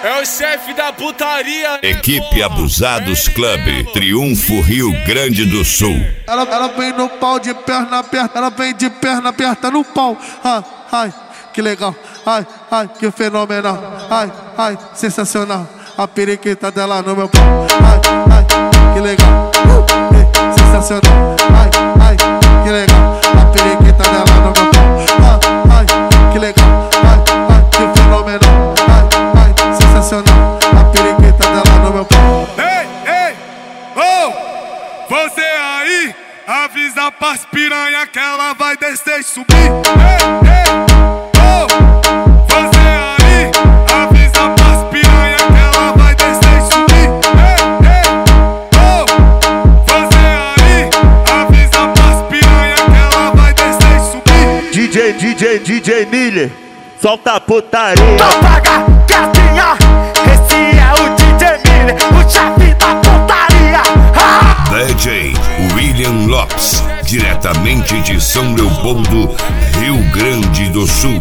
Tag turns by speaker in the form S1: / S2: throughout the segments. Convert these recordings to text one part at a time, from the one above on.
S1: É o chefe da putaria, né,
S2: Equipe Abusados Club, Triunfo, Rio Grande do Sul.
S3: Ela vem no pau de perna aberta, ela vem de perna aberta no pau. Ai, que legal. Ai, que fenomenal. Ai, sensacional. A periquita dela no meu pau. Ai, que legal. Sensacional. Ai, que legal. A periquita dela no meu pau. Ai, que legal. Ai, que fenomenal. Ai, sensacional. A periquita dela no meu pau.
S4: Ei, oh, você aí, avisa pras piranha que ela vai descer e subir. Ei, oh, você aí, avisa pras piranha que ela vai descer e subir. Ei, oh, você aí, avisa pras piranha que ela vai descer e subir.
S5: DJ Miller, solta a putaria.
S6: Então paga, gatinha, esse é o DJ Miller, o chefe da putaria.
S2: DJ William Lopes, diretamente de São Leopoldo, Rio Grande do Sul.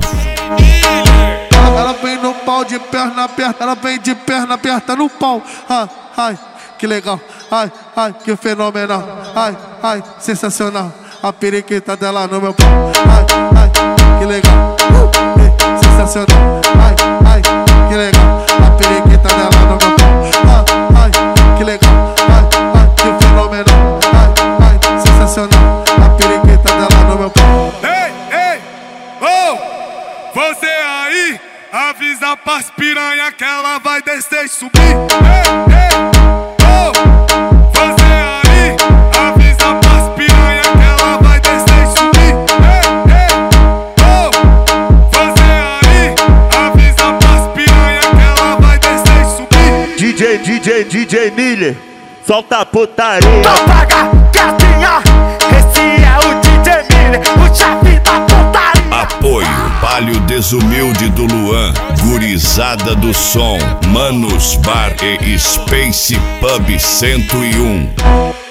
S3: Ela vem no pau de perna aberta, ela vem de perna aberta no pau. Ai, que legal. Ai, que fenomenal. Ai, sensacional. A periquita dela no meu pau. Ai, que legal. Sensacional. Ai, que legal. A periquita dela no meu pau. Ai, que legal. Ai, que fenomenal. Ai, sensacional. A periquita dela no meu pau.
S4: Ei, oh, você aí, avisa pras piranha que ela vai descer e subir. Ei, oh, você aí, avisa pras piranha que ela vai descer e subir. Ei, oh, você aí, avisa pras piranha que ela vai descer e subir.
S5: DJ Miller, solta a putaria.
S6: Então paga, gatinha, esse é o DJ Miller, o chefe da putaria.
S2: Apoio Palio Desumilde do Luan, Gurizada do Som, Manos Bar e Space Pub 101.